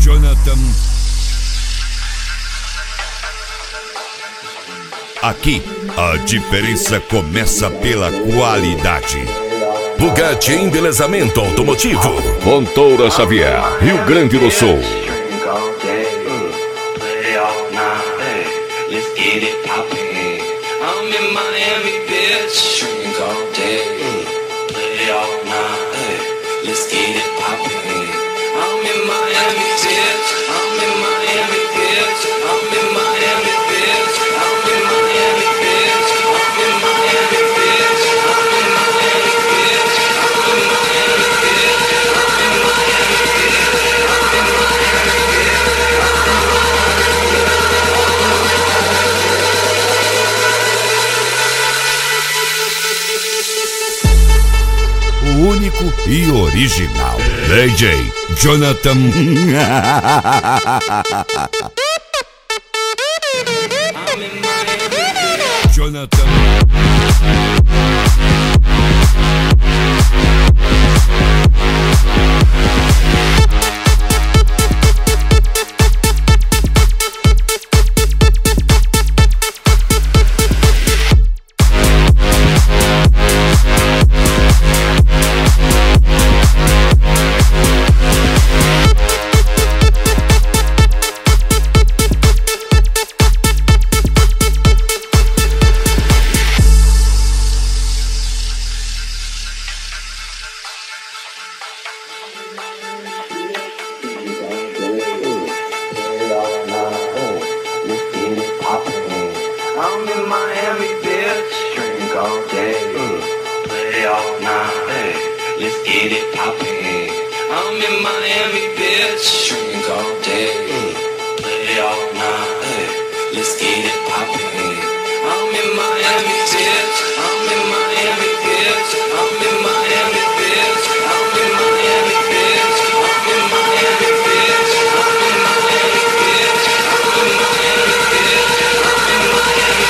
Jonathan. Aqui, a diferença começa pela qualidade. Bugatti Embelezamento Automotivo, Fontoura Xavier, Rio Grande do Sul. O único e original DJ Jonathan. Jonathan. I'm in Miami, bitch, drink all day, play all night, let's get it poppin'. I'm in Miami, bitch, drink all day, play all night, let's get it poppin'. I'm in Miami, bitch, I'm in Miami, bitch, I'm in Miami, bitch, I'm in Miami, bitch, I'm in Miami, bitch, I'm in Miami, bitch, I'm in Miami, bitch, I'm in Miami.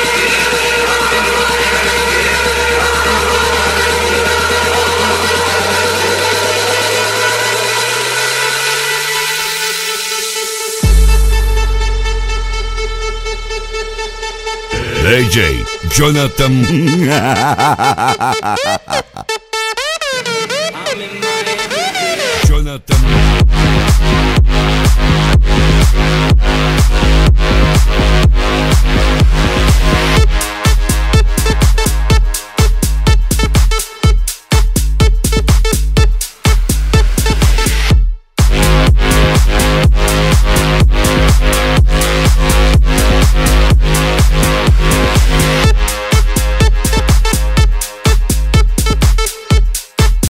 DJ Jonathan.